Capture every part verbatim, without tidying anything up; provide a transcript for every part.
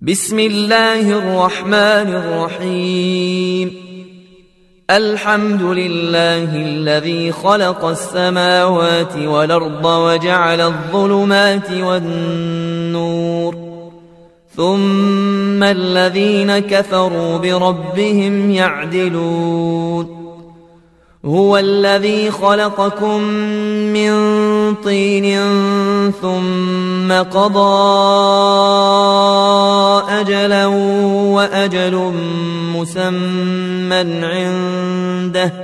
بسم الله الرحمن الرحيم. الحمد لله الذي خلق السماوات والأرض وجعل الظلمات والنور، ثم الذين كفروا بربهم يعدلون. هو الذي خلقكم من طين ثم قضى أجلا وأجل مسمى عنده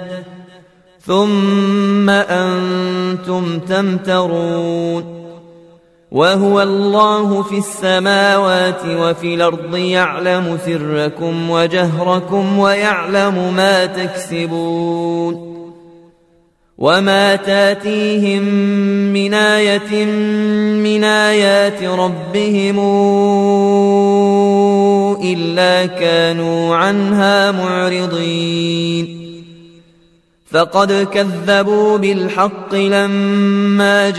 ثم أنتم تمترون. وهو الله في السماوات وفي الأرض يعلم سركم وجهركم ويعلم ما تكسبون. وما تاتيهم من آية من آيات ربهم إلا كانوا عنها معرضين. فقد كذبوا بالحق لما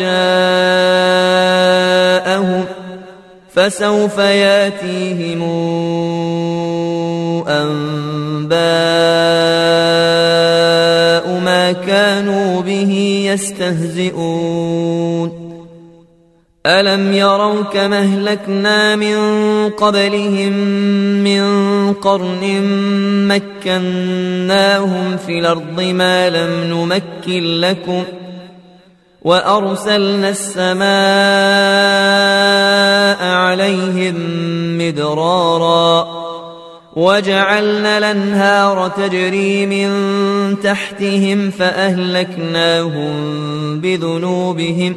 جاءهم، فسوف ياتيهم أنباء ما كانوا به يستهزئون. ألم يروا كما أهلكنا من قبلهم من قرن مكناهم في الأرض ما لم نمكن لكم، وأرسلنا السماء عليهم مدرارا، وجعلنا الأنهار تجري من تحتهم فأهلكناهم بذنوبهم،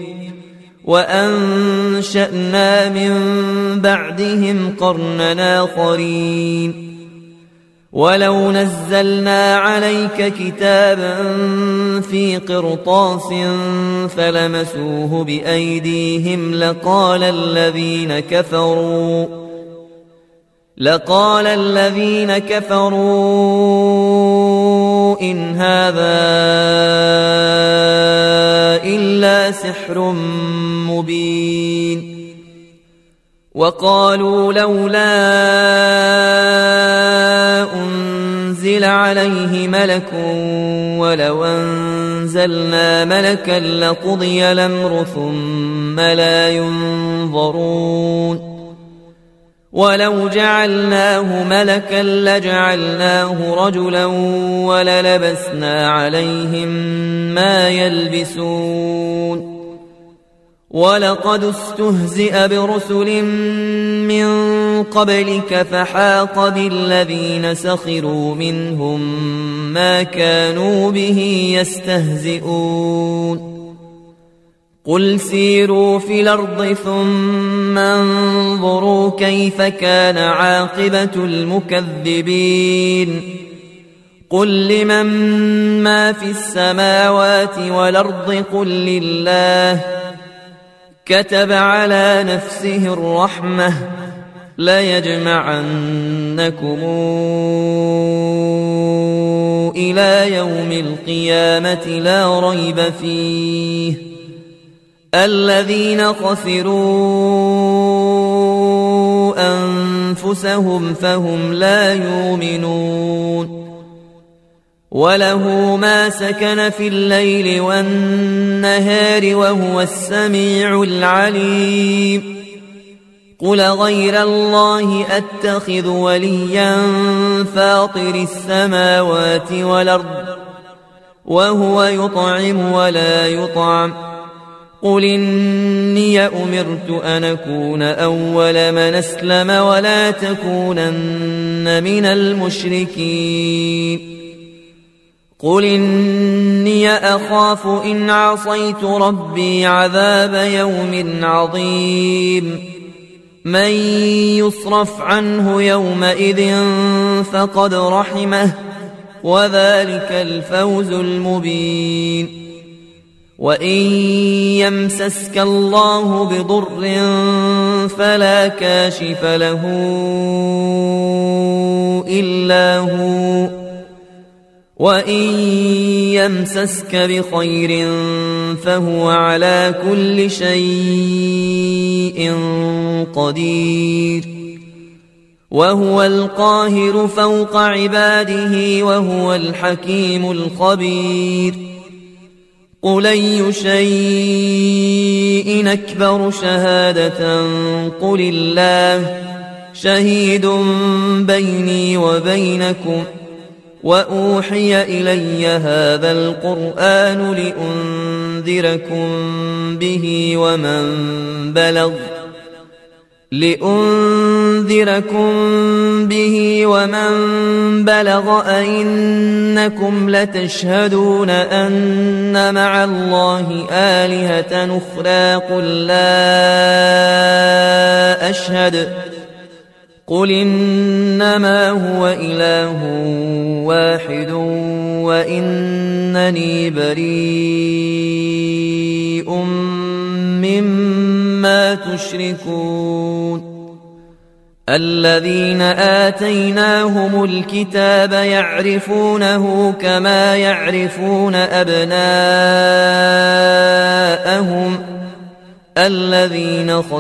وأنشأنا من بعدهم قرنا آخرين. ولو نزلنا عليك كتابا في قرطاس فلمسوه بأيديهم لقال الذين كفروا لقال الذين كفروا إن هذا إلا سحر مبين. وقالوا لولا أنزل عليه ملك ولو أنزلنا ملكا لقضي الأمر ثم لا ينظرون. ولو جعلناه ملكا لجعلناه رجلا وللبسنا عليهم ما يلبسون. ولقد استهزئ برسل من قبلك فحاق بالذين سخروا منهم ما كانوا به يستهزئون. قل سيروا في الأرض ثم انظروا كيف كان عاقبة المكذبين. قل لمن ما في السماوات والأرض قل لله. كتب على نفسه الرحمة ليجمعنكم إلى يوم القيامة لا ريب فيه. الذين خسروا أنفسهم فهم لا يؤمنون. وله ما سكن في الليل والنهار وهو السميع العليم. قل غير الله أتخذ وليا فاطر السماوات والأرض وهو يطعم ولا يطعم. قل إني أمرت أن أكون أول من أسلم ولا تكونن من المشركين. قل إني أخاف إن عصيت ربي عذاب يوم عظيم. من يصرف عنه يومئذ فقد رحمه وذلك الفوز المبين. وإن يمسسك الله بضر فلا كاشف له إلا هو، وإن يمسسك بخير فهو على كل شيء قدير. وهو القاهر فوق عباده وهو الحكيم الخبير قل أي شيء أكبر شهادة قل الله شهيد بيني وبينكم وأوحي إلي هذا القرآن لأنذركم به ومن بلغ لأنذركم به ومن بلغ أئنكم لتشهدون أن مع الله آلهة أخرى قل لا أشهد قل إنما هو إله واحد وإنني بريء مما تشركون الذين آتيناهم الكتاب يعرفونه كما يعرفون أبناءهم الذين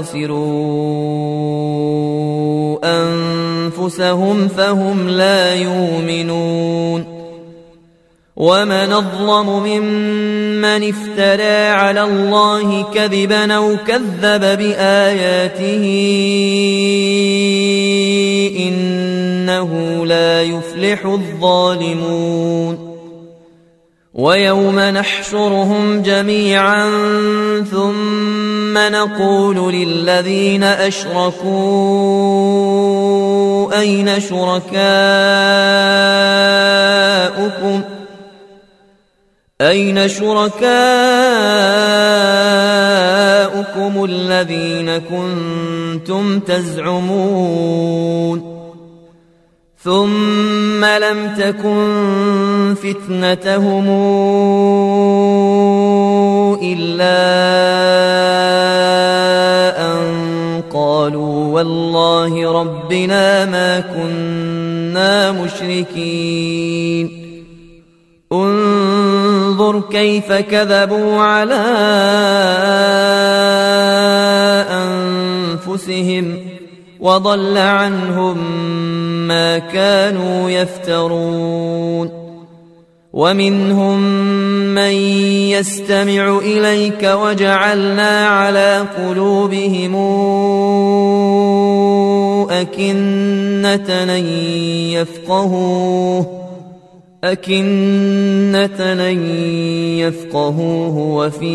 خسروا أنفسهم فهم لا يؤمنون ومن أظلم ممن افترى على الله كذبا أو كذب بآياته إنه لا يفلح الظالمون ويوم نحشرهم جميعا ثم نقول للذين أشركوا أين شركاؤكم أين شركاؤكم الذين كنتم تزعمون ثم لم تكن فتنتهم إلا أن قالوا والله ربنا ما كنا مشركين انظر كيف كذبوا على أنفسهم وضل عنهم ما كانوا يفترون ومنهم من يستمع إليك وجعلنا على قلوبهم أكنة أن يفقهوه أكنة أن يفقهوه وفي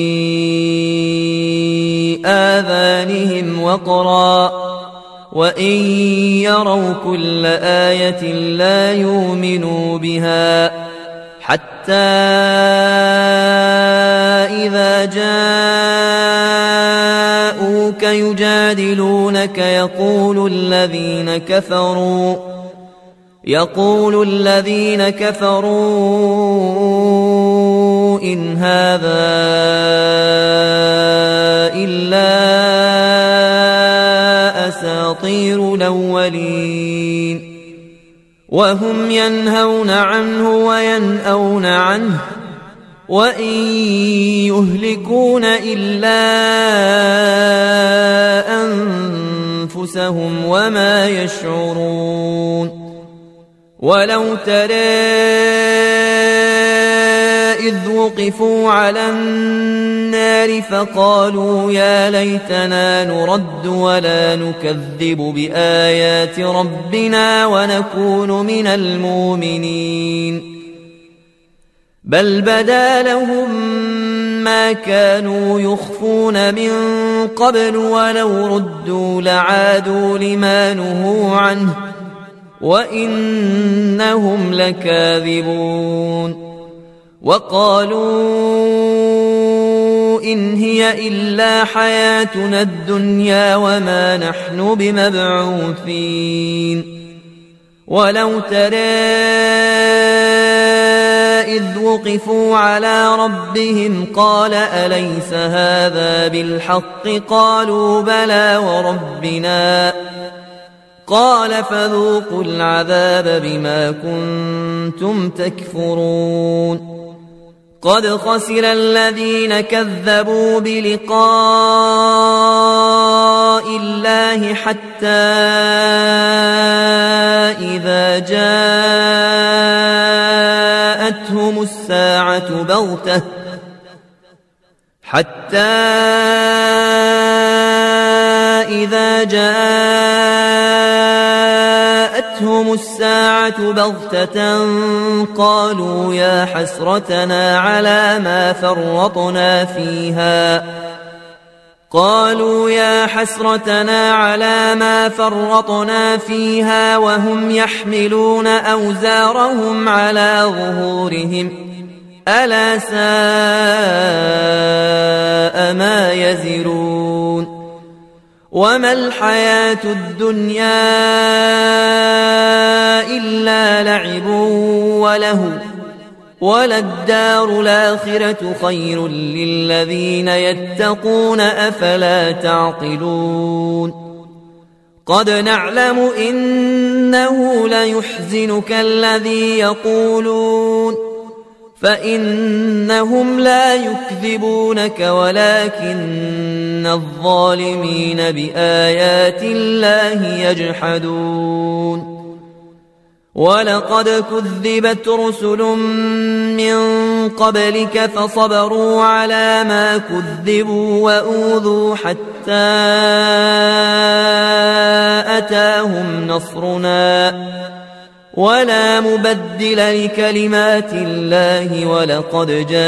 آذانهم وقرا وإن يروا كل آية لا يؤمنوا بها حتى إذا جاءوك يجادلونك يقول الذين كفروا يقول الذين كفروا إن هذا إلا أساطير الأولين وهم ينهون عنه وينأون عنه وإن يهلكون إلا أنفسهم وما يشعرون ولو ترى إذ وقفوا على النار فقالوا يا ليتنا نرد ولا نكذب بآيات ربنا ونكون من المؤمنين بل بدا لهم ما كانوا يخفون من قبل ولو ردوا لعادوا لما نهوا عنه وإنهم لكاذبون وقالوا إن هي إلا حياتنا الدنيا وما نحن بمبعوثين ولو ترى إذ وقفوا على ربهم قال أليس هذا بالحق قالوا بلى وربنا قال فذوقوا العذاب بما كنتم تكفرون قد خسر الذين كذبوا بلقاء الله حتى إذا جاءتهم الساعة بغتة حتى إذا جاءتهم الساعة بغتة قالوا يا حسرتنا على ما فرطنا فيها قالوا يا حسرتنا على ما فرطنا فيها وهم يحملون أوزارهم على ظهورهم ألا ساء ما يزرون وما الحياة الدنيا إلا لعب وله وللدار الآخرة خير للذين يتقون أفلا تعقلون قد نعلم إنه ليحزنك الذي يقولون فإنهم لا يكذبونك ولكن الظالمين بآيات الله يجحدون ولقد كذبت رسل من قبلك فصبروا على ما كذبوا وأوذوا حتى أتاهم نصرنا ولا مبدل لكلمات الله ولقد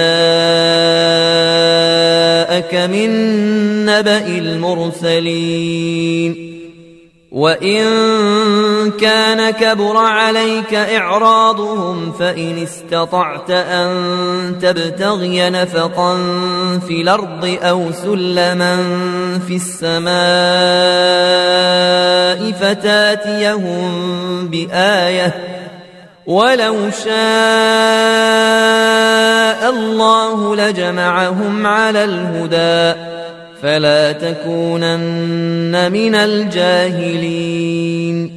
جاءك من نبأ المرسلين وإن كان كبر عليك إعراضهم فإن استطعت أن تبتغي نفقا في الأرض أو سلما في السماء فتاتيهم بآية ولو شاء الله لجمعهم على الهدى فلا تكونن من الجاهلين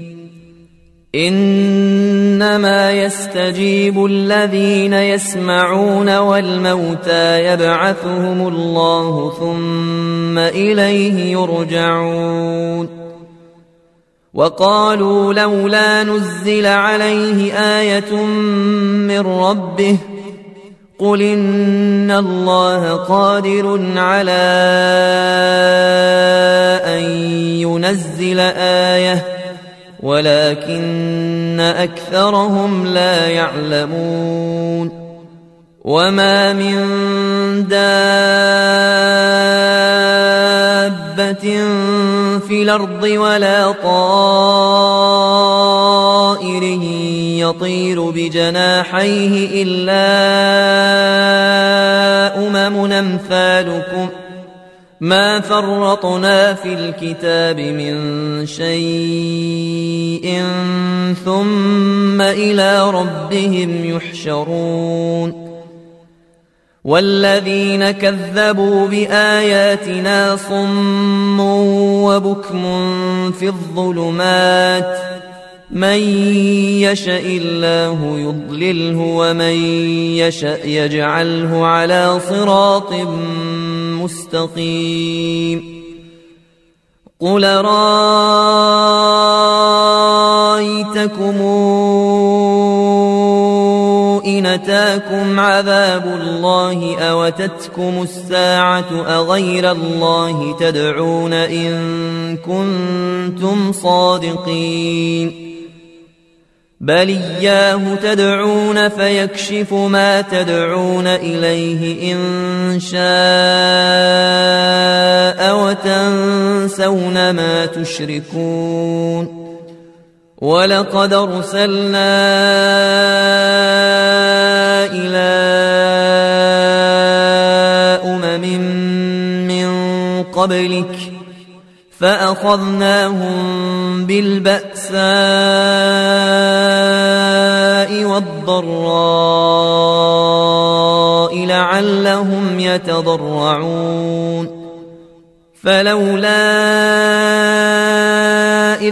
إنما يستجيب الذين يسمعون والموتى يبعثهم الله ثم إليه يرجعون وقالوا لولا نزل عليه آية من ربه قل إن الله قادر على أن ينزل آية ولكن أكثرهم لا يعلمون وما من دابة في الأرض ولا طائر يطير بجناحيه إلا أمم أمثالكم ما فرطنا في الكتاب من شيء ثم إلى ربهم يحشرون والذين كذبوا بآياتنا صم وبكم في الظلمات من يشاء الله يضلله ومن يشاء يجعله على صراط مستقيم قل رأيتكم إن أتاكم عذاب الله أو أتتكم الساعة أغير الله تدعون إن كنتم صادقين بل إياه تدعون فيكشف ما تدعون إليه إن شاء وتنسون ما تشركون ولقد أرسلنا إلى أمم من قبلك فأخذناهم بالبأساء والضراء لعلهم يتضرعون فلولا إذ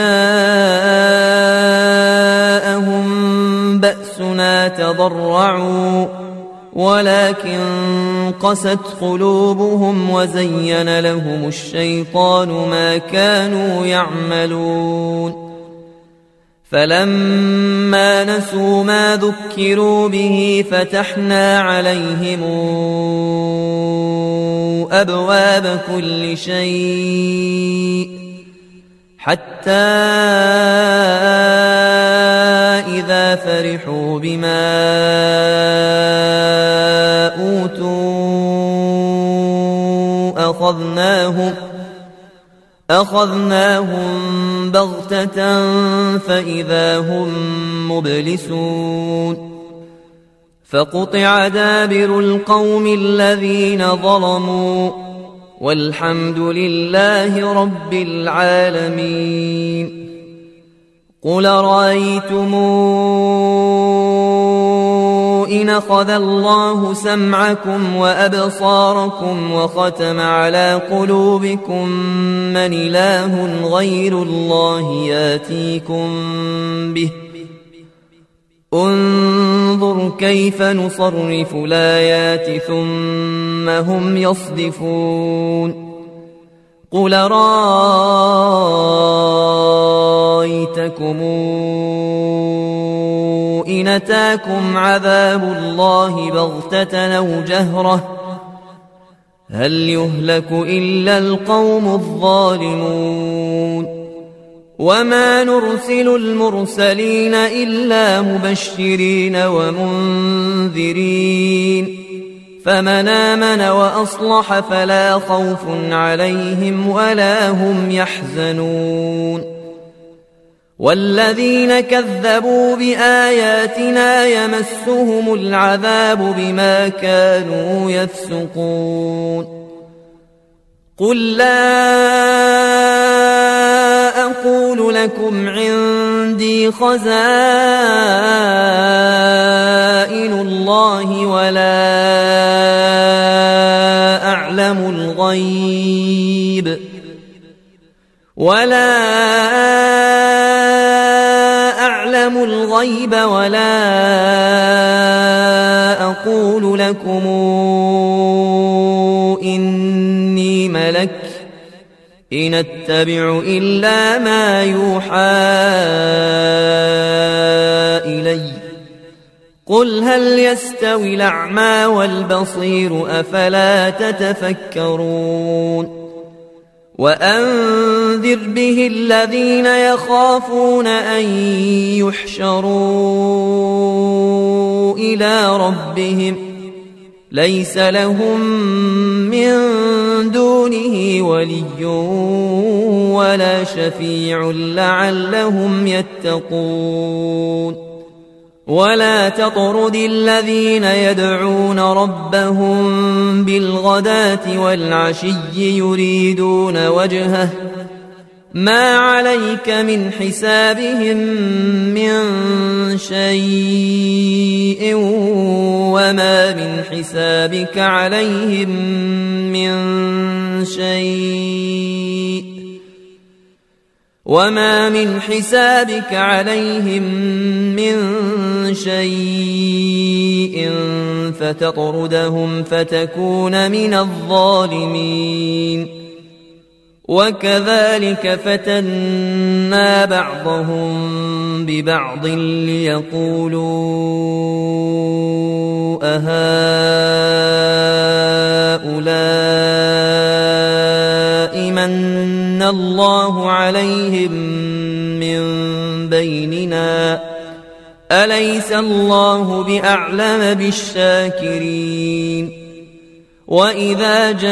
جاءهم بأسنا تضرعوا ولكن قست قلوبهم وزين لهم الشيطان ما كانوا يعملون فلما نسوا ما ذكروا به فتحنا عليهم أبواب كل شيء حتى إذا فرحوا بما أوتوا أخذناهم أخذناهم بغتة فإذا هم مبلسون فقطع دابر القوم الذين ظلموا والحمد لله رب العالمين. قل رأيتم إن أخذ الله سمعكم وأبصاركم وختم على قلوبكم من إله غير الله ياتيكم به انظر كيف نصرف الآيات ثم هم يصدفون. قل رأيتكم إن أتاكم عذاب الله بغتة أو جهرة هل يهلك إلا القوم الظالمون. وما نرسل المرسلين إلا مبشرين ومنذرين فمن آمن وأصلح فلا خوف عليهم ولا هم يحزنون. والذين كذبوا بآياتنا يمسهم العذاب بما كانوا يفسقون. قل لا أقول لكم عندي خزائن الله ولا أعلم الغيب ولا أعلم الغيب ولا أقول لكم إني ملك إن أتبع إلا ما يوحى إلي. قل هل يستوي الأعمى والبصير أفلا تتفكرون. وأنذر به الذين يخافون أن يحشروا إلى ربهم ليس لهم من دونه ولي ولا شفيع لعلهم يتقون. ولا تطرد الذين يدعون ربهم بالغداة والعشي يريدون وجهه ما عليك من حسابهم من شيء وما من حسابك عليهم من شيء وما من حسابك عليهم من شيء فتطردهم فتكون من الظالمين. وكذلك فتنا بعضهم ببعض ليقولوا أهؤلاء من الله عليهم من بيننا أليس الله بأعلم بالشاكرين. وإذا جاءك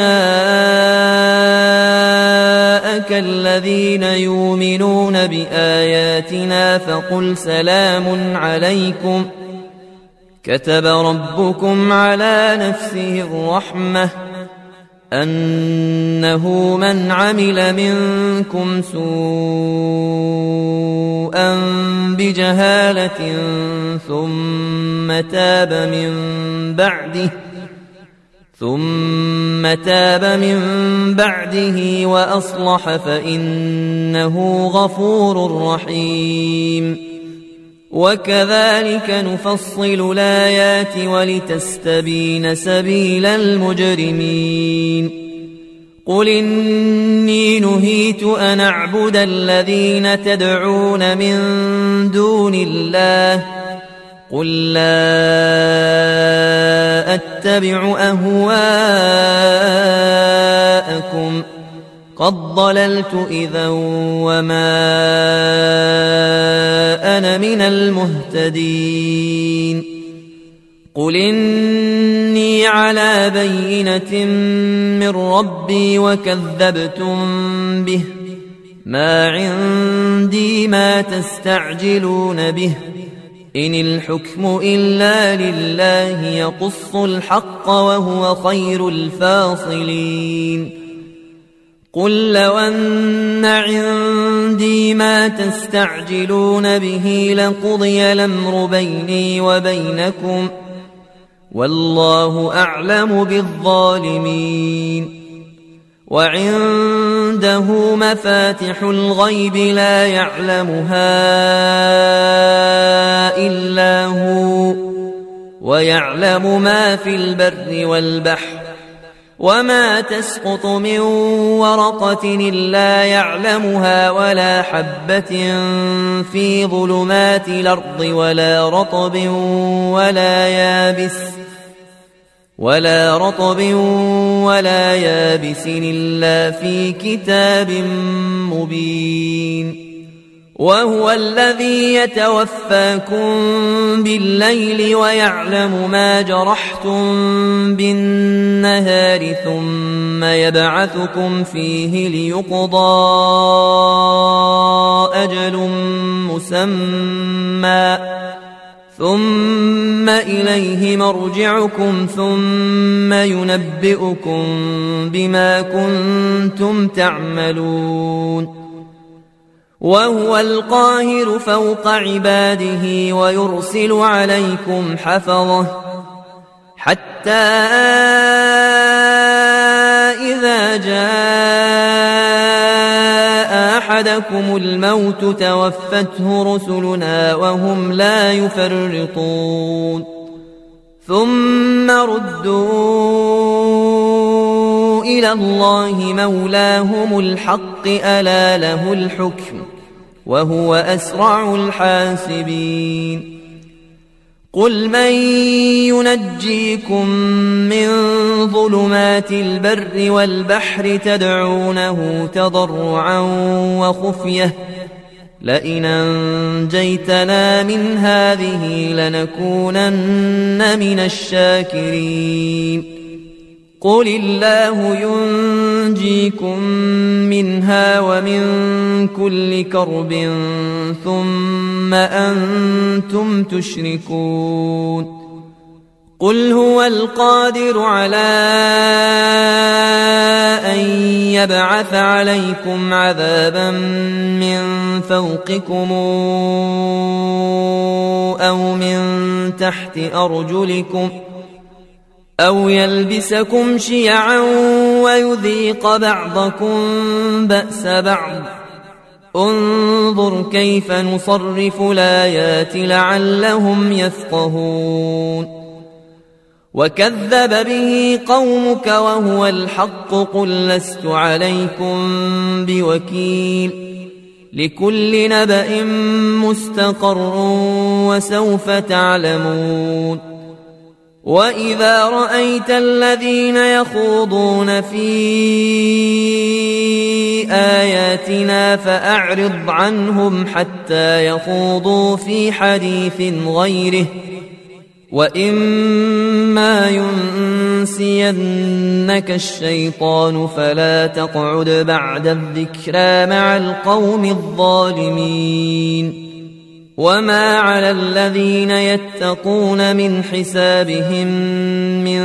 الذين يؤمنون بآياتنا فقل سلام عليكم كتب ربكم على نفسه الرحمة أنه من عمل منكم سوءا بجهالة ثم تاب من بعده ثم تاب من بعده وأصلح فإنه غفور رحيم. وكذلك نفصل الآيات ولتستبين سبيل المجرمين. قل إني نهيت أن أعبد الذين تدعون من دون الله قل لا أتبع أهواءكم قد ضللت إذا وما أنا من المهتدين قل إني على بينة من ربي وكذبتم به ما عندي ما تستعجلون به إن الحكم إلا لله يقص الحق وهو خير الفاصلين قل لو أن عندي ما تستعجلون به لقضي الأمر بيني وبينكم والله أعلم بالظالمين وعنده مفاتح الغيب لا يعلمها إلا هو ويعلم ما في البر والبحر وما تسقط من ورقة إلا يعلمها ولا حبة في ظلمات الأرض ولا رطب ولا يابس ولا رطب ولا يابس إلا في كتاب مبين وهو الذي يتوفاكم بالليل ويعلم ما جرحتم بالنهار ثم يبعثكم فيه ليقضى أجل مسمى ثم إليه مرجعكم ثم ينبئكم بما كنتم تعملون وهو القاهر فوق عباده ويرسل عليكم حفظه حتى إذا جاء أحدكم الموت توفته رسلنا وهم لا يفرطون ثم ردوا إلى الله مولاهم الحق ألا له الحكم وهو أسرع الحاسبين قل من ينجيكم من ظلمات البر والبحر تدعونه تضرعا وخفية لئن أنجيتنا من هذه لنكونن من الشاكرين قل الله ينجيكم منها ومن كل كرب ثم أنتم تشركون قل هو القادر على أن يبعث عليكم عذابا من فوقكم أو من تحت أرجلكم أو يلبسكم شيعا ويذيق بعضكم بأس بعض انظر كيف نصرف الآيات لعلهم يفقهون وكذب به قومك وهو الحق قل لست عليكم بوكيل لكل نبأ مستقر وسوف تعلمون وإذا رأيت الذين يخوضون في آياتنا فأعرض عنهم حتى يخوضوا في حديث غيره وإما ينسينك الشيطان فلا تقعد بعد الذكرى مع القوم الظالمين وما على الذين يتقون من حسابهم من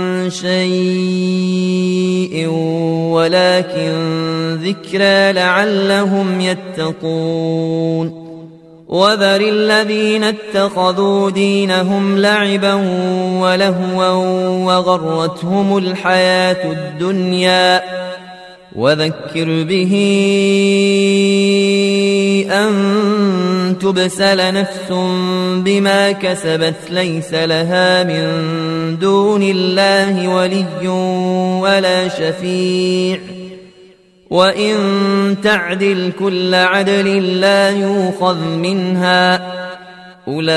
شيء ولكن ذكرى لعلهم يتقون وذر الذين اتخذوا دينهم لعبا ولهوا وغرتهم الحياة الدنيا وذكر به أن تبسل نفس بما كسبت ليس لها من دون الله ولي ولا شفيع وإن تعدل كل عدل لا يؤخذ منها. أولئك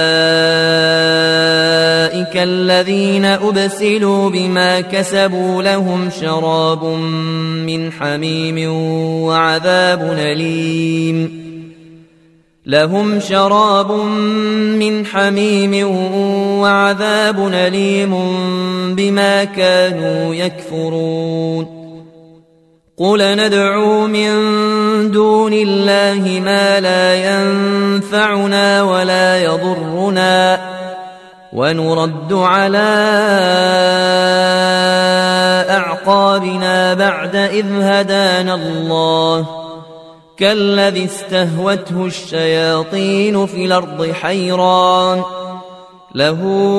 الذين أبسلوا بما كسبوا لهم شراب من حميم وعذاب أليم لهم شراب من حميم وعذاب أليم بما كانوا يكفرون. قل ندعو من دون الله ما لا ينفعنا ولا يضرنا ونرد على أعقابنا بعد إذ هدانا الله كالذي استهوته الشياطين في الأرض حيران له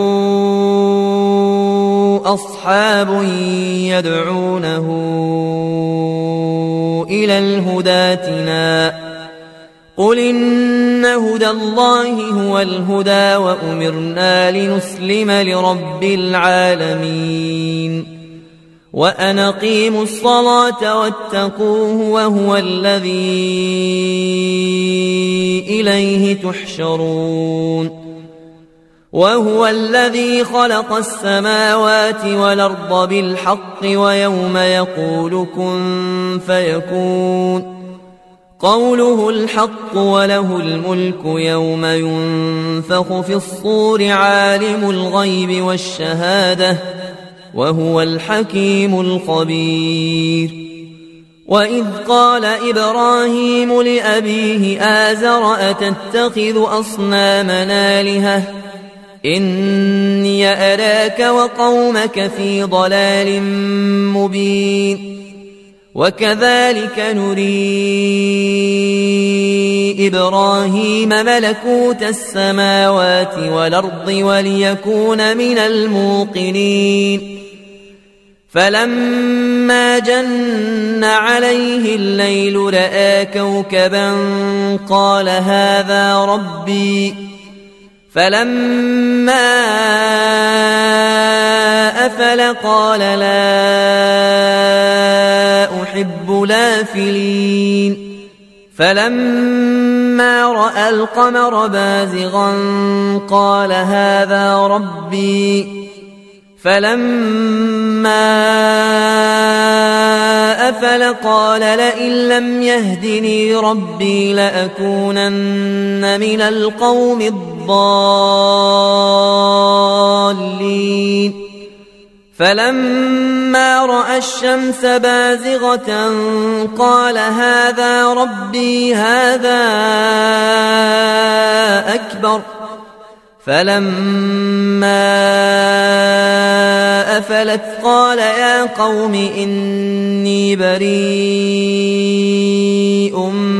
أصحاب يدعونه إلى الهدى ائتنا. قل إن هدى الله هو الهدى وأمرنا لنسلم لرب العالمين وأن أقيموا الصلاة واتقوه وهو الذي إليه تحشرون. وهو الذي خلق السماوات والأرض بالحق ويوم يقول كن فيكون قوله الحق وله الملك يوم ينفخ في الصور عالم الغيب والشهادة وهو الحكيم الخبير. وإذ قال إبراهيم لأبيه آزر أتتخذ أصنامنا آلهة إني أراك وقومك في ضلال مبين. وكذلك نري إبراهيم ملكوت السماوات والأرض وليكون من الموقنين. فلما جن عليه الليل رأى كوكبا قال هذا ربي فلما أفل قال لا أحب الآفلين. فلما رأى القمر بازغا قال هذا ربي فلما أفل قال لئن لم يهدني ربي لأكونن من القوم الضالين. فلما رأى الشمس بازغة قال هذا ربي هذا أكبر. فلما أفلت قال يا قوم إني بريء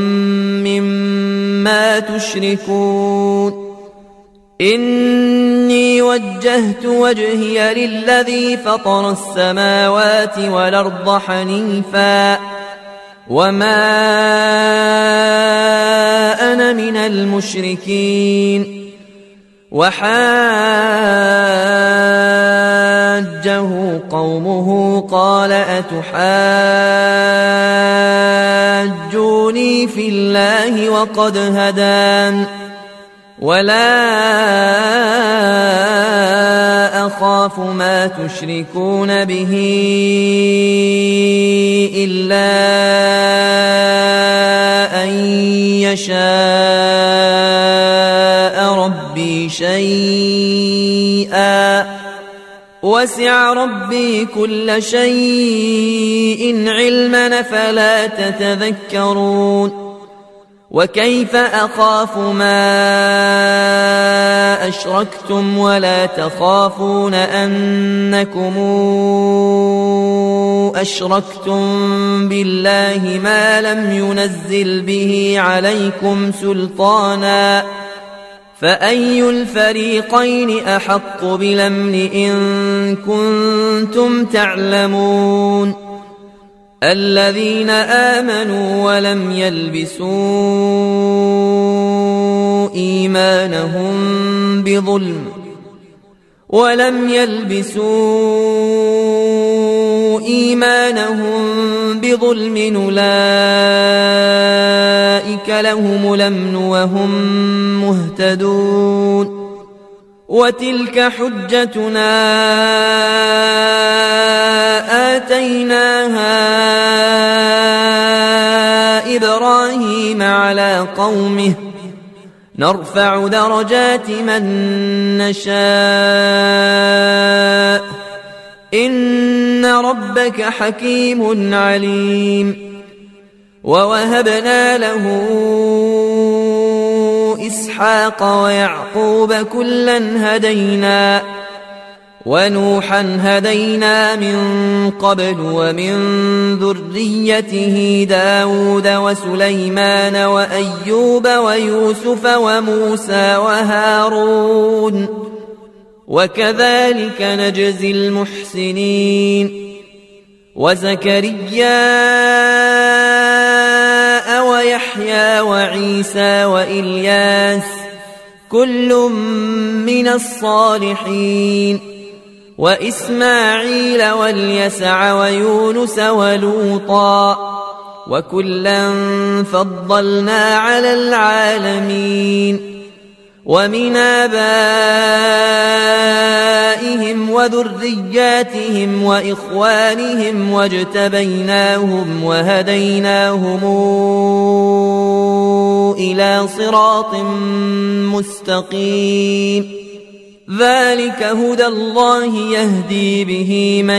مما تشركون. إني وجهت وجهي للذي فطر السماوات والأرض حنيفا وما أنا من المشركين. وحاجه قومه قال أتحاجوني في الله وقد هدان ولا أخاف ما تشركون به إلا أن يشاء ربي شيئا وسع ربي كل شيء علما فلا تتذكرون. وكيف أخاف ما أشركتم ولا تخافون أنكم أشركتم بالله ما لم ينزل به عليكم سلطانا فأي الفريقين أحق بالأمن إن كنتم تعلمون. الذين آمنوا ولم يلبسوا إيمانهم بظلم ولم يلبسوا إيمانهم بظلم أولئك لهم الأمن وهم مهتدون وتلك حجتنا آتيناها إبراهيم على قومه نرفع درجات من نشاء إن ربك حكيم عليم ووهبنا له إسحاق ويعقوب كلا هدينا ونوحا هدينا من قبل ومن ذريته داود وسليمان وأيوب ويوسف وموسى وهارون وكذلك نجزي المحسنين وزكريا ويحيى وعيسى وإلياس كل من الصالحين وإسماعيل واليسع ويونس ولوطا وكلا فضلنا على العالمين ومن آبائهم وذرياتهم وإخوانهم واجتبيناهم وهديناهم إلى صراط مستقيم ذلك هدى الله يهدي به من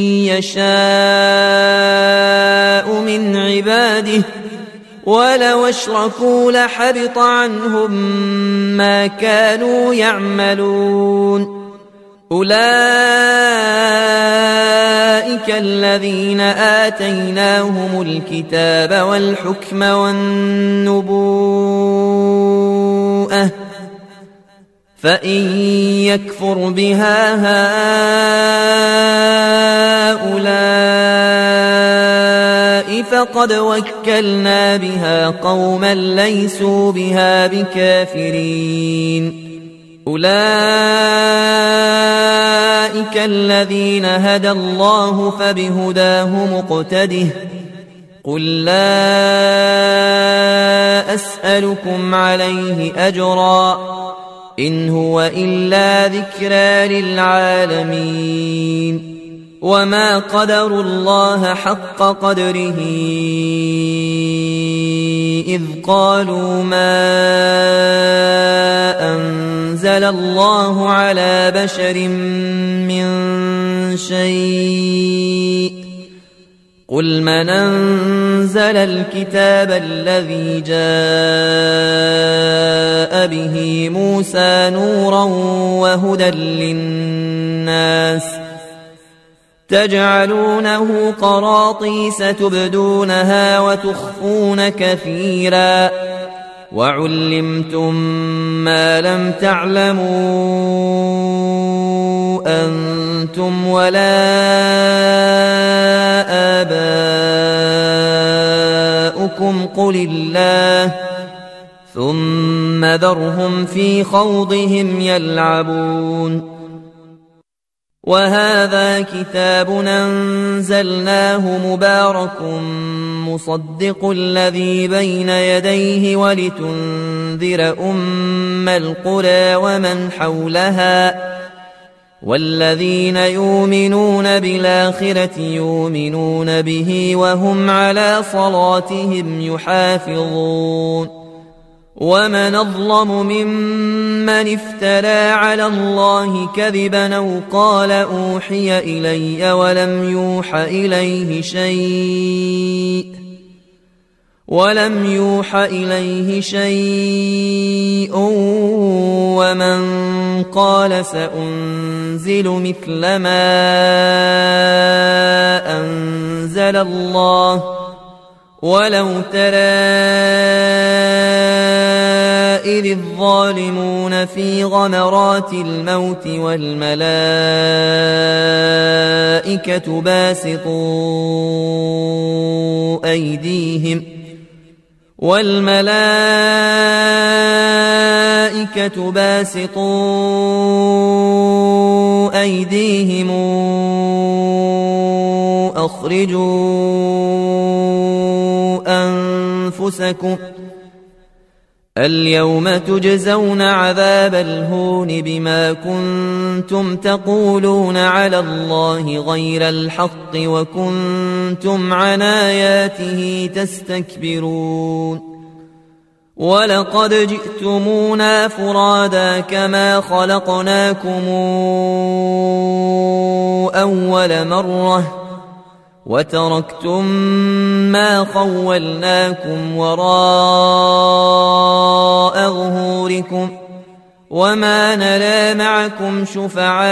يشاء من عباده ولو اشركوا لحبط عنهم ما كانوا يعملون أولئك الذين آتيناهم الكتاب والحكم والنبوءة فإن يكفر بها هؤلاء فقد وكلنا بها قوما ليسوا بها بكافرين أولئك الذين هدى الله فبهداه مقتده قل لا أسألكم عليه أجرا إن هو إلا ذكرى للعالمين وما قدروا الله حق قدره إذ قالوا ما أنزل الله على بشر من شيء قل من أنزل الكتاب الذي جاء به موسى نورا وهدى للناس تجعلونه قراطيس تبدونها وتخفون كثيرا وعلمتم ما لم تعلموا أنتم ولا آباؤكم قل الله ثم ذرهم في خوضهم يلعبون وهذا كتاب أنزلناه مبارك مصدق الذي بين يديه ولتنذر أم القرى ومن حولها والذين يؤمنون بالآخرة يؤمنون به وهم على صلاتهم يحافظون ومن أظلم ممن افترى على الله كذبا أو قال أوحي إلي ولم يوح إليه شيء ولم يوح إليه شيء ومن قال سأنزل مثل ما أنزل الله ولو ترى إذ الظالمون في غمرات الموت والملائكة باسطوا أيديهم والملائكة باسطوا أيديهم أخرجوا أنفسكم اليوم تجزون عذاب الهون بما كنتم تقولون على الله غير الحق وكنتم عن آياته تستكبرون ولقد جئتمونا فرادا كما خلقناكم أول مرة وتركتم ما خولناكم وراء ظهوركم وما نرى معكم شفعاءكم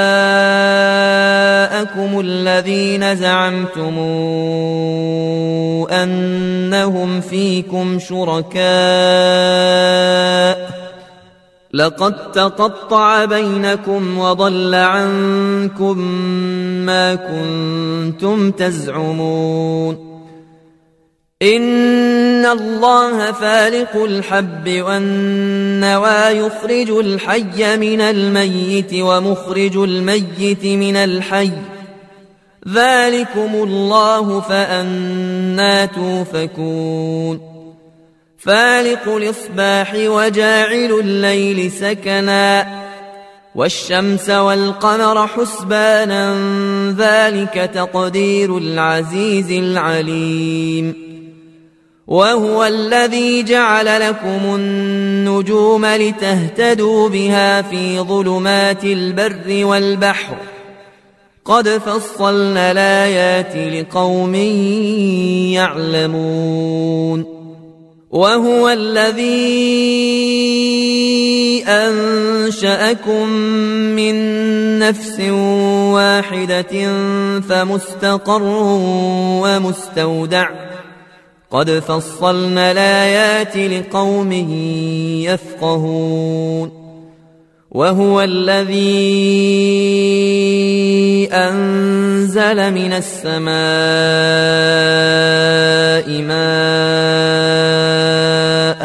الذين زعمتم أنهم فيكم شركاء لقد تقطع بينكم وضل عنكم ما كنتم تزعمون إن الله فالق الحب والنوى يخرج الحي من الميت ومخرج الميت من الحي ذلكم الله فأنى توفكون فالق الإصباح وجاعل الليل سكنا والشمس والقمر حسبانا ذلك تقدير العزيز العليم وهو الذي جعل لكم النجوم لتهتدوا بها في ظلمات البر والبحر قد فصلنا الآيات لقوم يعلمون وهو الذي أنشأكم من نفس واحدة فمستقر ومستودع قد فصلنا الآيات لقوم يفقهون وهو الذي أنزل من السماء ماء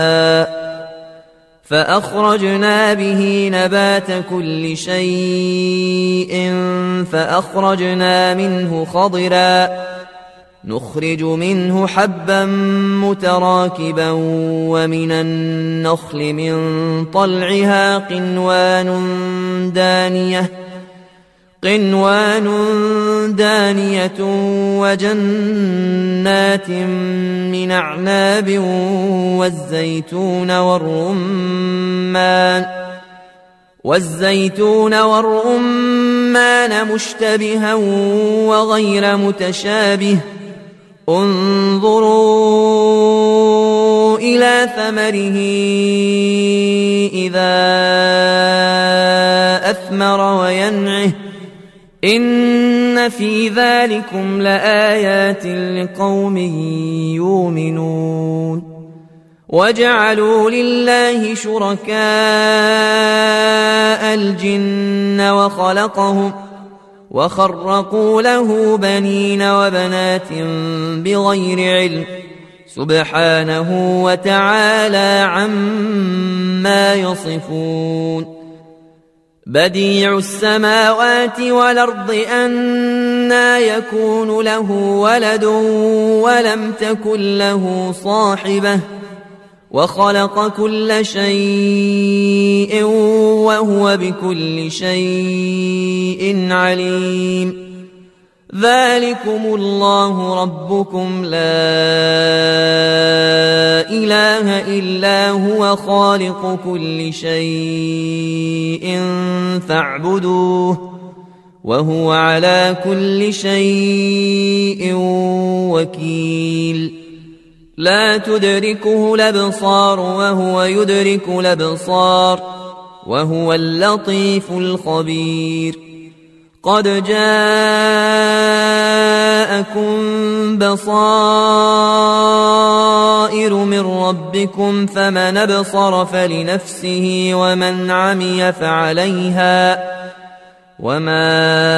فأخرجنا به نبات كل شيء فأخرجنا منه خضرا نخرج منه حبا متراكبا ومن النخل من طلعها قنوان دانية قنوان دانية وجنات من أعناب والزيتون والرمان والزيتون والرمان مشتبها وغير متشابه انظروا إلى ثمره إذا أثمر وينعه إن في ذلكم لآيات لقوم يؤمنون وجعلوا لله شركاء الجن وخلقهم وخرقوا له بنين وبنات بغير علم سبحانه وتعالى عما يصفون بديع السماوات والأرض أنى يكون له ولد ولم تكن له صاحبة وخلق كل شيء وهو بكل شيء عليم ذلكم الله ربكم لا إله إلا هو خالق كل شيء فاعبدوه وهو على كل شيء وكيل لا تدركه الأبصار وهو يدرك الأبصار وهو اللطيف الخبير قد جاءكم بصائر من ربكم فمن أبصر فلنفسه ومن عمي فعليها وما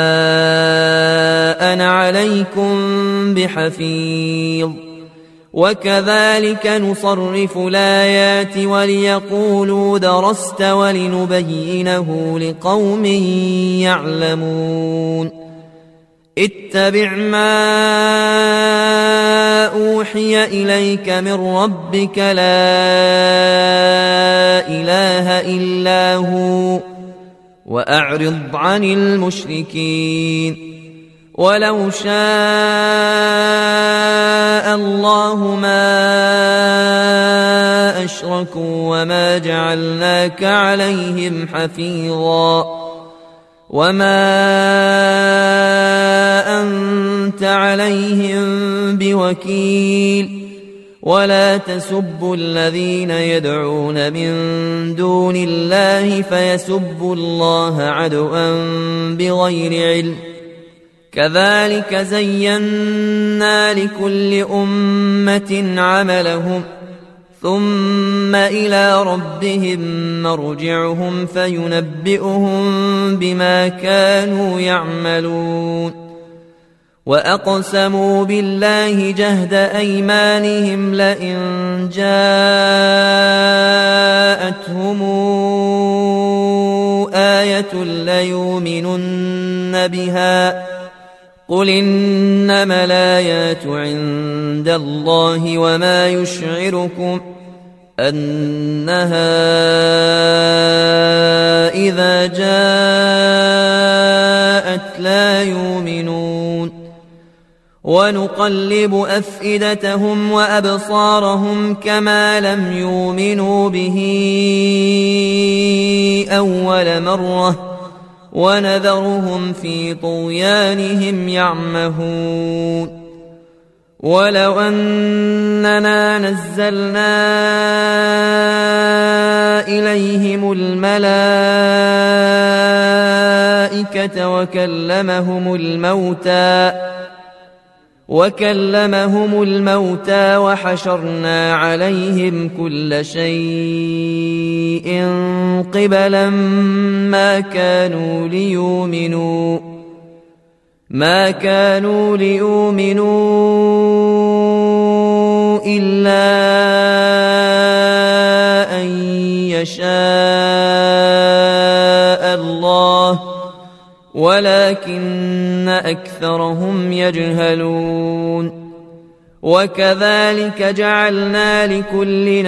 أنا عليكم بحفيظ وكذلك نصرف الآيات وليقولوا درست ولنبينه لقوم يعلمون اتبع ما أوحي إليك من ربك لا إله إلا هو وأعرض عن المشركين ولو شاء الله ما أشركوا وما جعلناك عليهم حفيظا وما أنت عليهم بوكيل ولا تسبوا الذين يدعون من دون الله فيسبوا الله عدوا بغير علم كذلك زينا لكل أمة عملهم ثم إلى ربهم مرجعهم فينبئهم بما كانوا يعملون وأقسموا بالله جهد أيمانهم لئن جاءتهم آية ليؤمنن بها قل إنما الآيات عند الله وما يشعركم أنها إذا جاءت لا يؤمنون ونقلب أفئدتهم وأبصارهم كما لم يؤمنوا به أول مرة ونذرهم في طغيانهم يعمهون ولو أننا نزلنا إليهم الملائكة وكلمهم الموتى وكلمهم الموتى وحشرنا عليهم كل شيء قبلا ما كانوا ليؤمنوا ما كانوا ليؤمنوا إلا أن يشاء الله ولكن أكثرهم يجهلون وكذلك جعلنا لكل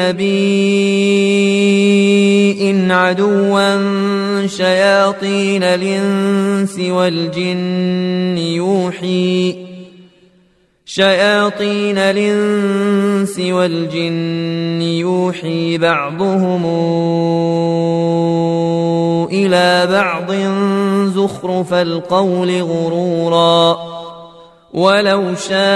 نبي عدوا شياطين الإنس والجن يوحي شياطين الإنس والجن يوحي بعضهم إلى بعض زخرف القول غرورا ولو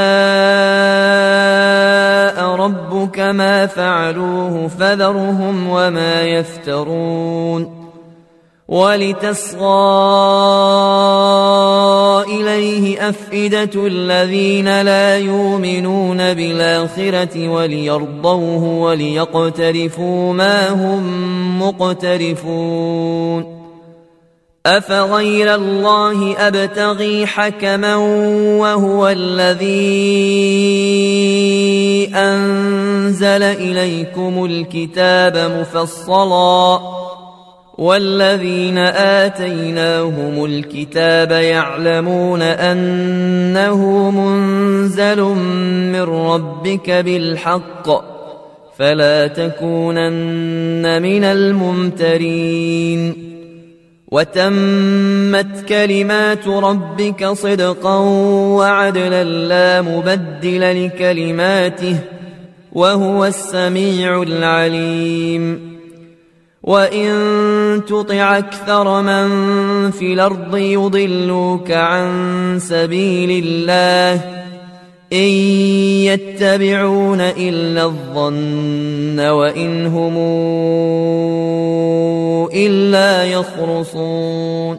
شاء ربك ما فعلوه فذرهم وما يفترون ولتصغى إليه أفئدة الذين لا يؤمنون بالآخرة وليرضوه وليقترفوا ما هم مقترفون أفغير الله أبتغي حكما وهو الذي أنزل إليكم الكتاب مفصلا والذين آتيناهم الكتاب يعلمون أنه منزل من ربك بالحق فلا تكونن من الممترين وتمت كلمات ربك صدقا وعدلا لا مبدل لكلماته وهو السميع العليم وإن تطع أكثر من في الأرض يضلوك عن سبيل الله إن يتبعون إلا الظن وإن هم إلا يخرصون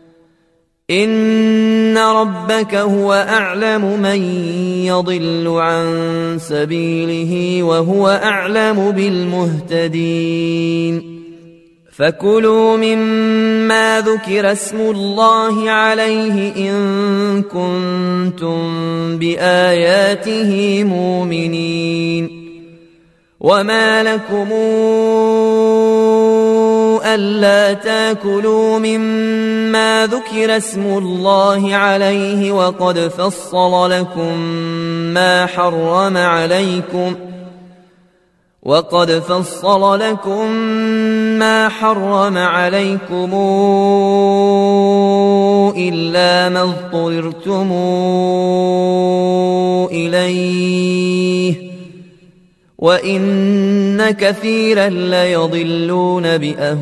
إن ربك هو أعلم من يضل عن سبيله وهو أعلم بالمهتدين فكلوا مما ذكر اسم الله عليه إن كنتم بآياته مؤمنين وما لكم ألا تاكلوا مما ذكر اسم الله عليه وقد فصل لكم ما حرم عليكم وقد فصل لكم ما حرم عليكم إلا ما اضطررتم إليه وإن كثيرا ليضلون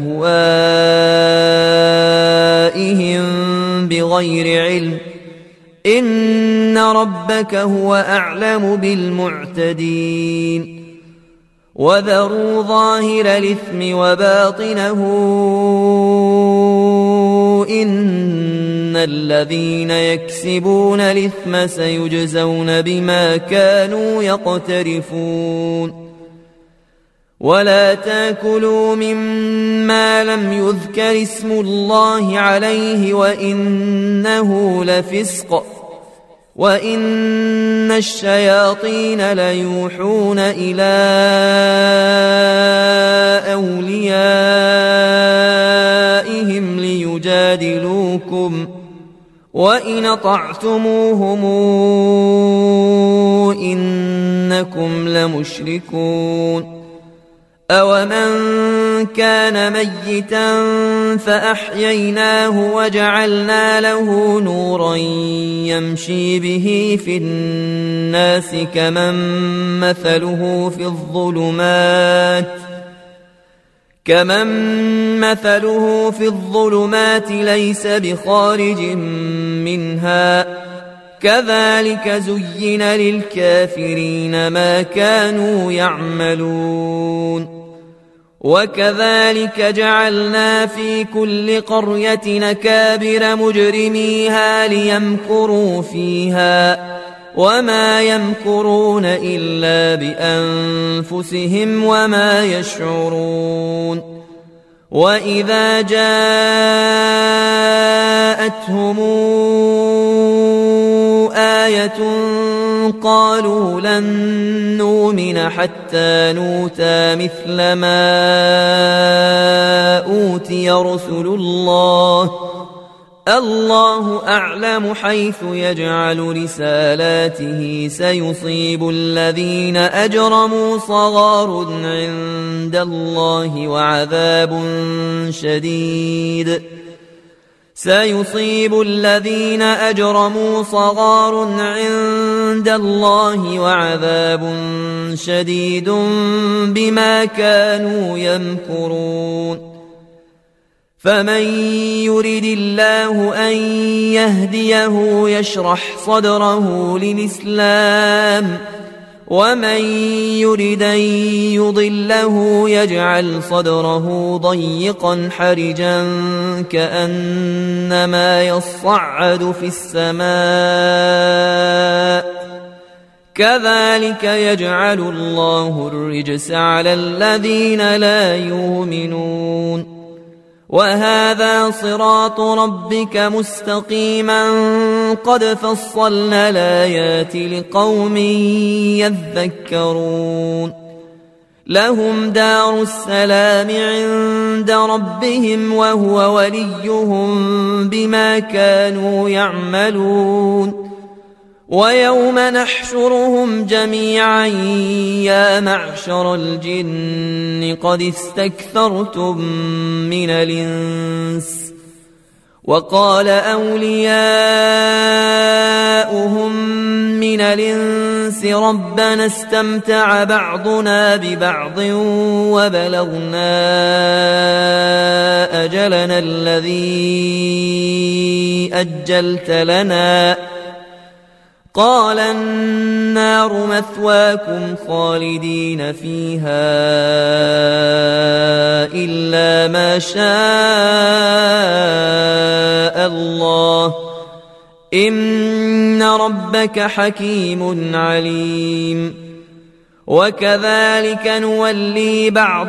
بأهوائهم بغير علم إن ربك هو أعلم بالمعتدين وذروا ظاهر الإثم وباطنه إن الذين يكسبون الإثم سيجزون بما كانوا يقترفون ولا تاكلوا مما لم يذكر اسم الله عليه وإنه لفسق وإن الشياطين ليوحون إلى أوليائهم ليجادلوكم وإن أطعتموهم إنكم لمشركون أومن كان ميتا فأحييناه وجعلنا له نورا يمشي به في الناس كمن مثله في الظلمات كمن مثله في الظلمات ليس بخارج منها كذلك زين للكافرين ما كانوا يعملون وكذلك جعلنا في كل قرية نكابر مجرميها ليمكروا فيها وما يمكرون إلا بأنفسهم وما يشعرون وإذا جاءتهم آية قالوا لن نؤمن حتى نؤتى مثل ما أوتي رسل الله الله أعلم حيث يجعل رسالاته سيصيب الذين أجرموا صغار عند الله وعذاب شديد سيصيب الذين أجرموا صغار عند الله وعذاب شديد بما كانوا يمكرون فمن يرد الله أن يهديه يشرح صدره للإسلام ومن يرد أن يضله يجعل صدره ضيقا حرجا كأنما يصعد في السماء كذلك يجعل الله الرجس على الذين لا يؤمنون وهذا صراط ربك مستقيما قد فصلنا الآيات لقوم يذكرون لهم دار السلام عند ربهم وهو وليهم بما كانوا يعملون ويوم نحشرهم جميعا يا معشر الجن قد استكثرتم من الإنس وقال أولياؤهم من الإنس ربنا استمتع بعضنا ببعض وبلغنا أجلنا الذي أجلت لنا قال النار مثواكم خالدين فيها إلا ما شاء الله إن ربك حكيم عليم وكذلك نولي بعض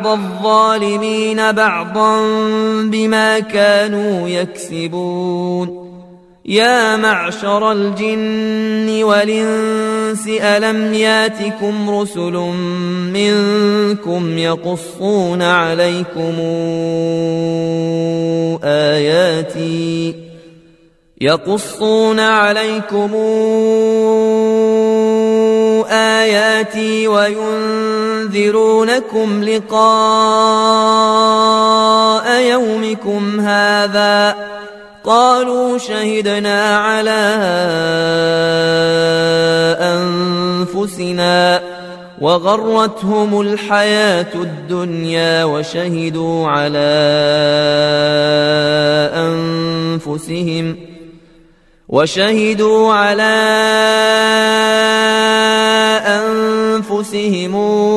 الظالمين بعضا بما كانوا يكسبون يا معشر الجن والإنس ألم ياتكم رسل منكم يقصون عليكم آياتي يقصون عليكم آياتي وينذرونكم لقاء يومكم هذا قالوا شهدنا على أنفسنا وغرتهم الحياة الدنيا وشهدوا على أنفسهم وشهدوا على أنفسهم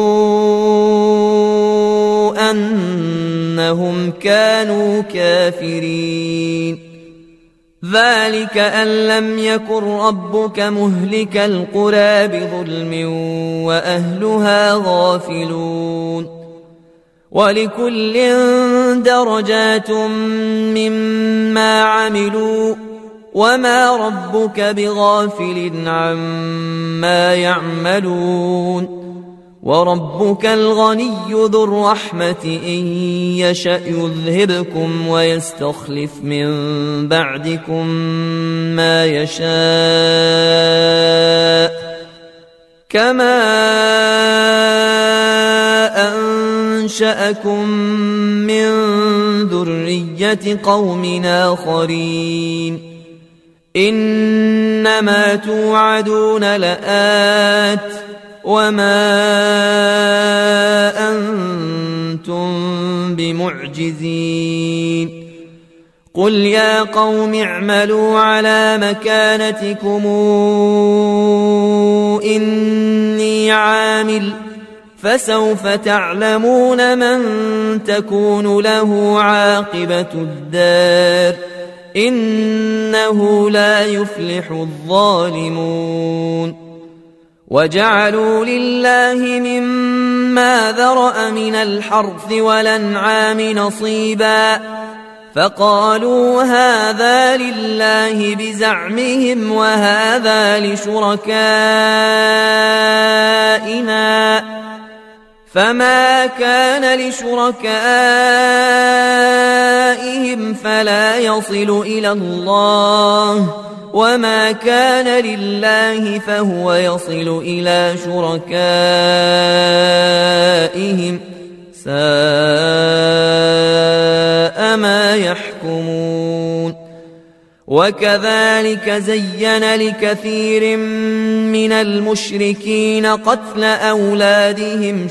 أنهم كانوا كافرين ذلك أن لم يكن ربك مهلك القرى بظلم وأهلها غافلون ولكل درجات مما عملوا وما ربك بغافل عما يعملون وربك الغني ذو الرحمة إن يشأ يذهبكم ويستخلف من بعدكم ما يشاء كما أنشأكم من ذرية قوم آخرين إنما توعدون لآت وما أنتم بمعجزين قل يا قوم اعملوا على مكانتكم إني عامل فسوف تعلمون من تكون له عاقبة الدار إنه لا يفلح الظالمون وجعلوا لله مما ذرأ من الحرث والأنعام نصيبا فقالوا هذا لله بزعمهم وهذا لشركائنا فما كان لشركائهم فلا يصل إلى الله وما كان لله فهو يصل إلى شركائهم ساء ما يحكمون وكذلك زين لكثير من المشركين قتل أولادهم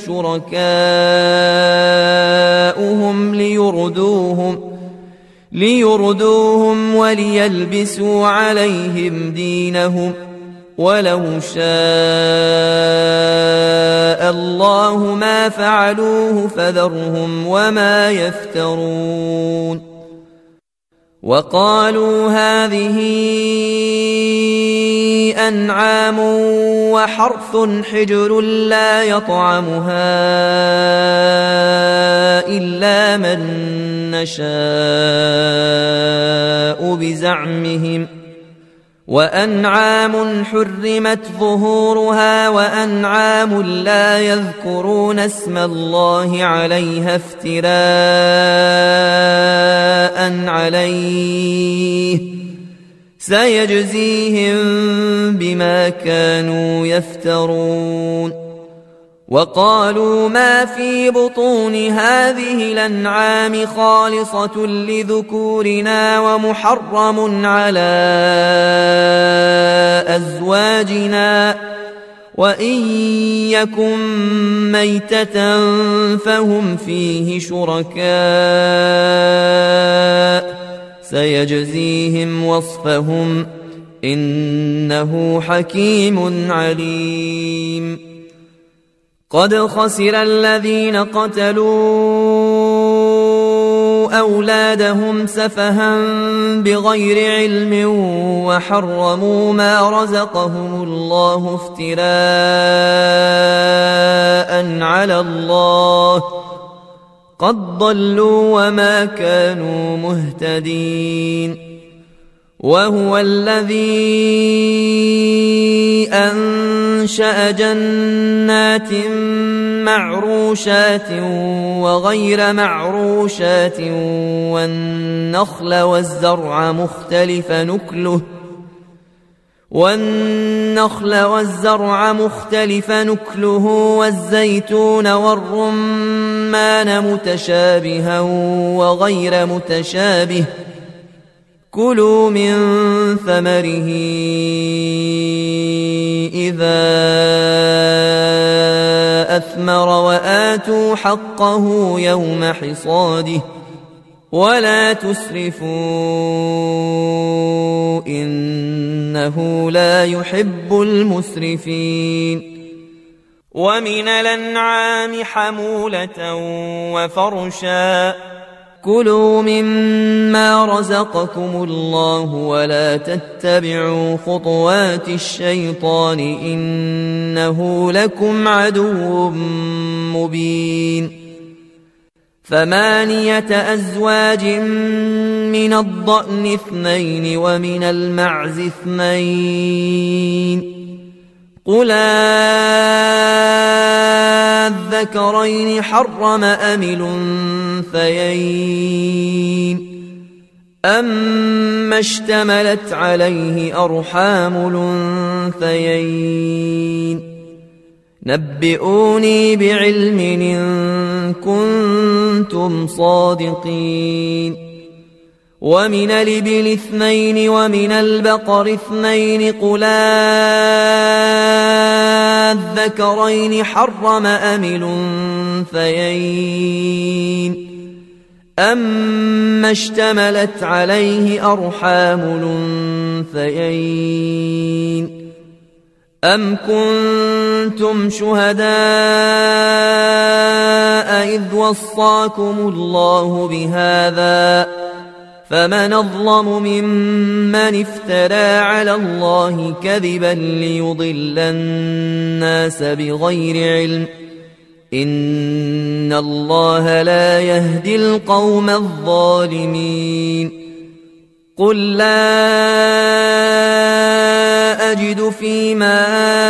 شركاؤهم ليردوهم ليردوهم وليلبسوا عليهم دينهم ولو شاء الله ما فعلوه فذرهم وما يفترون وقالوا هذه أنعام وحرث حجر لا يطعمها إلا من نشاء بزعمهم وأنعام حرمت ظهورها وأنعام لا يذكرون اسم الله عليها افتراء عليه سيجزيهم بما كانوا يفترون وقالوا ما في بطون هذه الأنعام خالصة لذكورنا ومحرم على أزواجنا وإن يكن ميتة فهم فيه شركاء سيجزيهم وصفهم إنه حكيم عليم قد خسر الذين قتلوا أولادهم سفها بغير علم وحرموا ما رزقهم الله افتراء على الله قد ضلوا وما كانوا مهتدين وهو الذي أنشأ جنات معروشات وغير معروشات والنخل والزرع مختلف نكله والنخل والزرع مختلف نكله والزيتون والرمان متشابها وغير متشابه كلوا من ثمره إذا أثمر وآتوا حقه يوم حصاده ولا تسرفوا إنه لا يحب المسرفين ومن الأنعام حمولة وفرشا كلوا مما رزقكم الله ولا تتبعوا خطوات الشيطان إنه لكم عدو مبين ثمانية أزواج من الضأن اثنين ومن المعز اثنين قل الذكرين حرم أم الأنثيين أما اشتملت عليه أرحام الأنثيين نبئوني بعلم إن كنتم صادقين ومن الإبل اثنين ومن البقر اثنين قل الذكرين حرم أم الأنثيين أما اشتملت عليه أرحام الأنثيين أم كنتم شهداء إذ وصاكم الله بهذا فمن أظلم ممن افترى على الله كذبا ليضل الناس بغير علم إن الله لا يهدي القوم الظالمين قل لا أجد فيما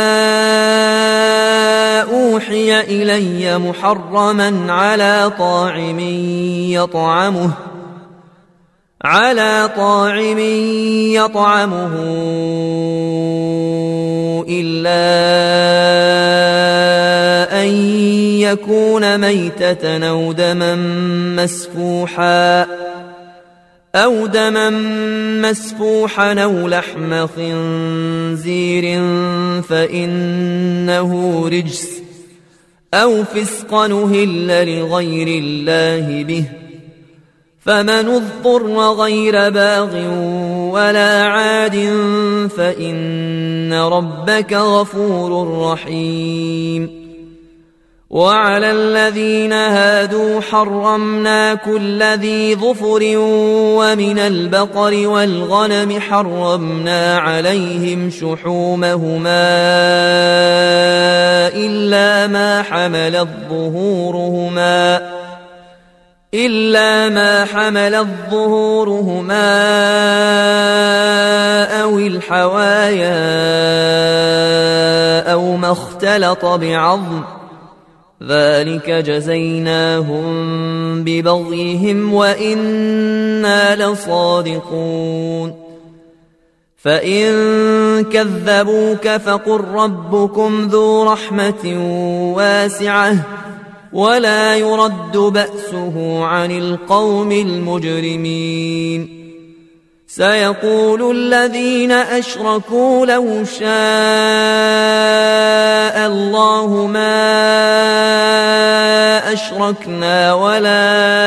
أوحي إلي محرما على طاعم يطعمه على طاعم يطعمه إلا أن يكون ميتة أو دما مسفوحا أو دما مسفوحا أو لحم خنزير فإنه رجس أو فسقا أهل لغير الله به فمن اضطر غير باغ ولا عاد فإن ربك غفور رحيم وعلى الذين هادوا حرمنا كل ذي ظفر ومن البقر والغنم حرمنا عليهم شحومهما إلا ما حملت ظهورهما إلا ما حملت ظهورهما أو الحوايا أو ما اختلط بعظم ذلك جزيناهم ببغيهم وإنا لصادقون فإن كذبوك فقل ربكم ذو رحمة واسعة ولا يرد بأسه عن القوم المجرمين سيقول الذين أشركوا لو شاء الله ما أشركنا ولا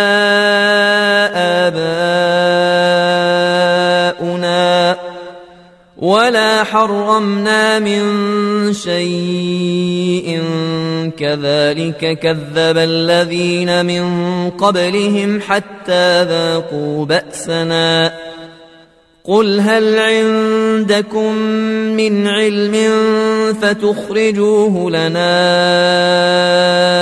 آباؤنا ولا حرمنا من شيء كذلك كذب الذين من قبلهم حتى ذاقوا بأسنا قل هل عندكم من علم فتخرجوه لنا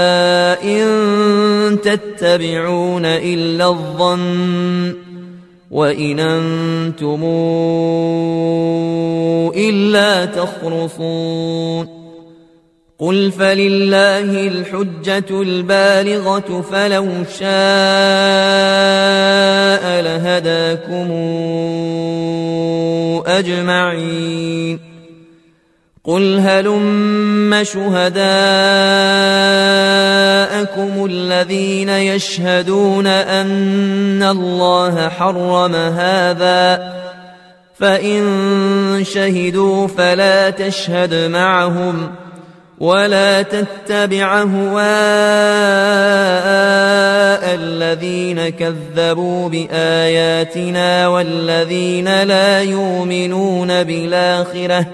إن تتبعون إلا الظن وإن أنتم إلا تخرصون قل فلله الحجة البالغة فلو شاء لهداكم أجمعين قل هلم شهداءكم الذين يشهدون أن الله حرم هذا فإن شهدوا فلا تشهد معهم ولا تتبع هواء الذين كذبوا بآياتنا والذين لا يؤمنون بالآخرة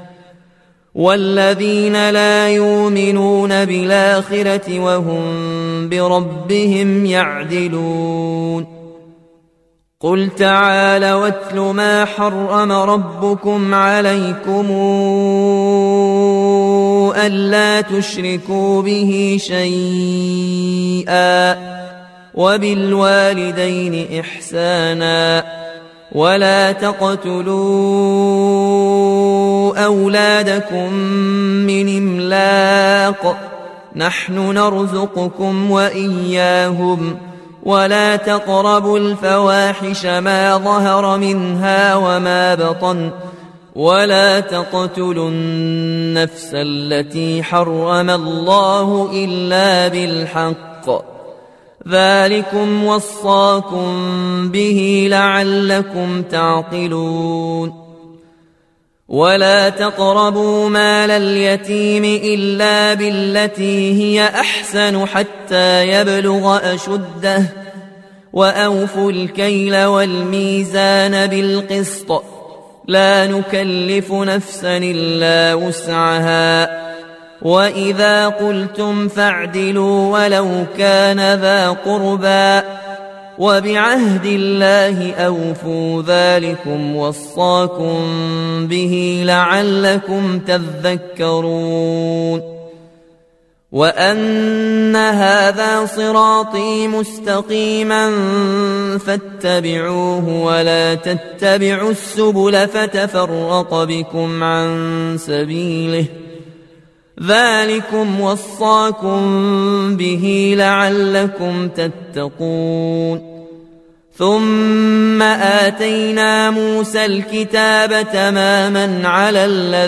والذين لا يؤمنون بالآخرة وهم بربهم يعدلون قل تعالوا واتل ما حرم ربكم عليكم ألا تشركوا به شيئا وبالوالدين إحسانا ولا تقتلوا أولادكم من إملاق نحن نرزقكم وإياهم ولا تقربوا الفواحش ما ظهر منها وما بطن ولا تقتلوا النفس التي حرم الله إلا بالحق ذلكم وصاكم به لعلكم تعقلون ولا تقربوا مال اليتيم إلا بالتي هي أحسن حتى يبلغ أشده وأوفوا الكيل والميزان بالقسط لا نكلف نفسا إلا وسعها وإذا قلتم فاعدلوا ولو كان ذا قربى وبعهد الله أوفوا ذلكم وصاكم به لعلكم تذكرون وأن هذا صراطي مستقيما فاتبعوه ولا تتبعوا السبل فتفرق بكم عن سبيله ذلكم وصاكم به لعلكم تتقون ثم آتينا موسى الكتاب تماما على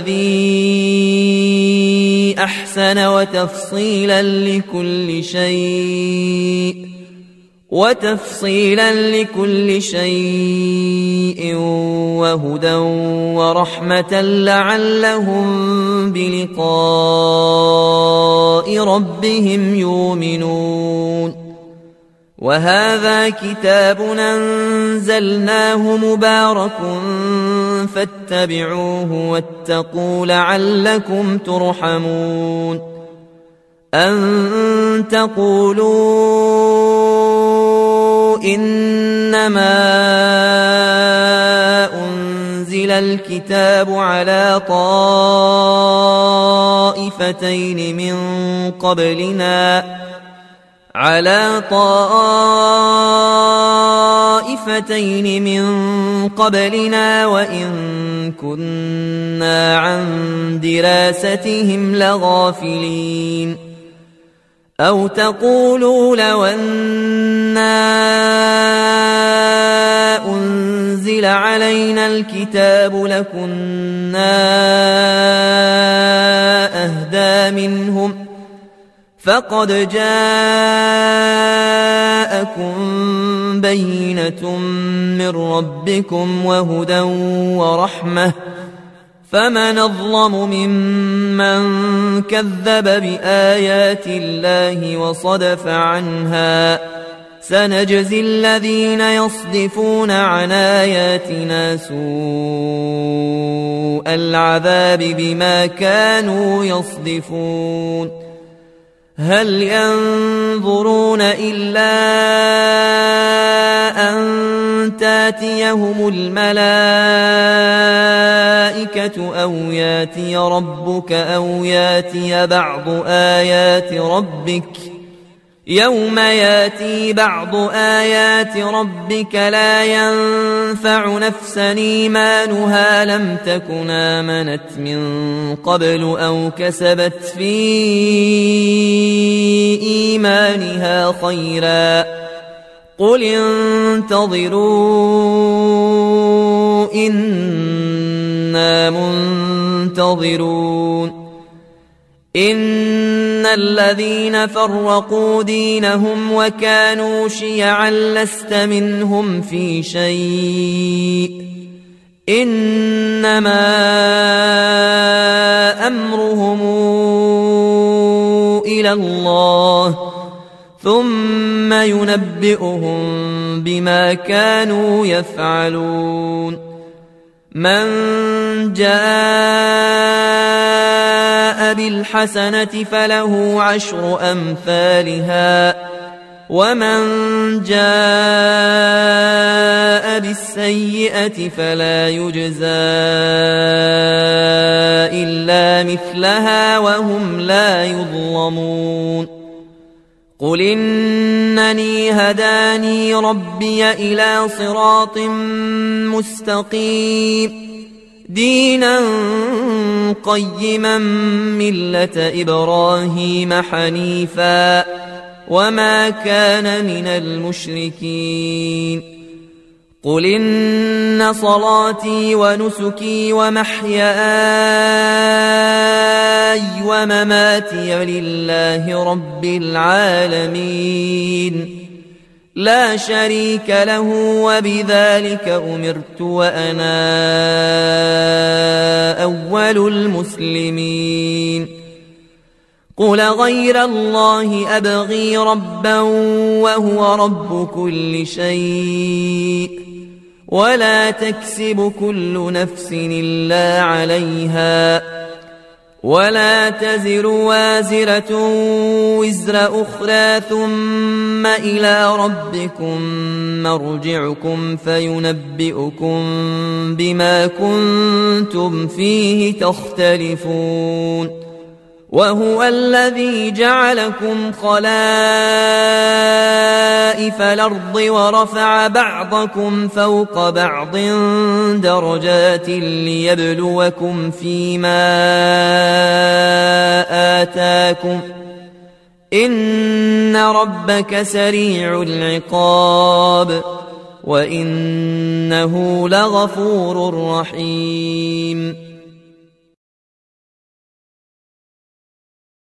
الذي أحسن وتفصيلا لكل شيء وتفصيلا لكل شيء وهدى ورحمة لعلهم بلقاء ربهم يؤمنون وهذا كتاب أنزلناه مبارك فاتبعوه واتقوا لعلكم ترحمون أن تقولوا إنما أنزل الكتاب على طائفتين من قبلنا على طائفتين من قبلنا وإن كنا عن دراستهم لغافلين أو تقولوا لو أنا أنزل علينا الكتاب لكنا أهدى منهم فقد جاءكم بينة من ربكم وهدى ورحمة فمن أظلم ممن كذب بآيات الله وصدف عنها سنجزي الذين يصدفون عن آياتنا سوء العذاب بما كانوا يصدفون هل ينظرون إلا أن تاتيهم الملائكة أو ياتي ربك أو ياتي بعض آيات ربك يوم ياتي بعض آيات ربك لا ينفع نفسا إيمانها لم تكن آمنت من قبل أو كسبت في إيمانها خيرا قل انتظروا إنا منتظرون إن الذين فرقوا دينهم وكانوا شيعا لست منهم في شيء إنما أمرهم إلى الله ثم ينبئهم بما كانوا يفعلون من جاء بالحسنة فله عشر أمثالها ومن جاء بالسيئة فلا يجزى إلا مثلها وهم لا يظلمون قل إنني هداني ربي إلى صراط مستقيم دينا قيما ملة إبراهيم حنيفا وما كان من المشركين قل إن صلاتي ونسكي ومحياي ومماتي لله رب العالمين لا شريك له وبذلك أمرت وأنا أول المسلمين قل غير الله أبغي ربا وهو رب كل شيء ولا تكسب كل نفس إلا عليها ولا تزر وازرة وزر أخرى ثم إلى ربكم مرجعكم فينبئكم بما كنتم فيه تختلفون وهو الذي جعلكم خلائف الأرض ورفع بعضكم فوق بعض درجات ليبلوكم فيما آتاكم إن ربك سريع العقاب وإنه لغفور رحيم